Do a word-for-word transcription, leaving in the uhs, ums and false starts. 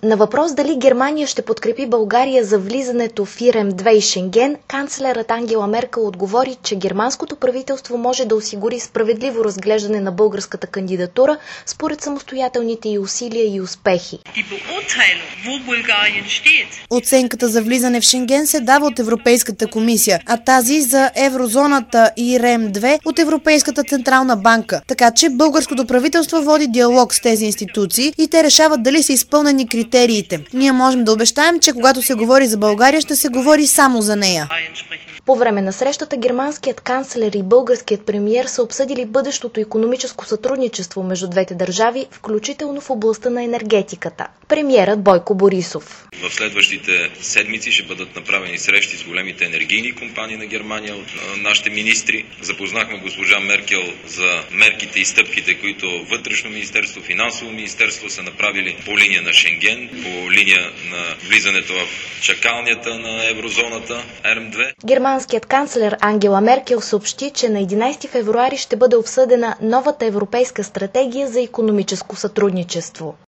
На въпрос дали Германия ще подкрепи България за влизането в ИРЕМ две и Шенген, канцлерът Ангела Меркел отговори, че германското правителство може да осигури справедливо разглеждане на българската кандидатура според самостоятелните й усилия и успехи. Оценката за влизане в Шенген се дава от Европейската комисия, а тази за еврозоната и ИРЕМ две от Европейската централна банка. Така че българското правителство води диалог с тези институции и те решават дали са изпълнени критериите. Ние можем да обещаем, че когато се говори за България, ще се говори само за нея. По време на срещата германският канцлер и българският премиер са обсъдили бъдещото икономическо сътрудничество между двете държави, включително в областта на енергетиката. Премиерът Бойко Борисов. В следващите седмици ще бъдат направени срещи с големите енергийни компании на Германия от нашите министри. Запознахме госпожа Меркел за мерките и стъпките, които Вътрешно министерство, Финансово министерство са направили по линия на Шенген, по линия на влизането в чакалнята на еврозоната ИРЕМ две. Германският канцлер Ангела Меркел съобщи, че на единайсети февруари ще бъде обсъдена новата европейска стратегия за икономическо сътрудничество.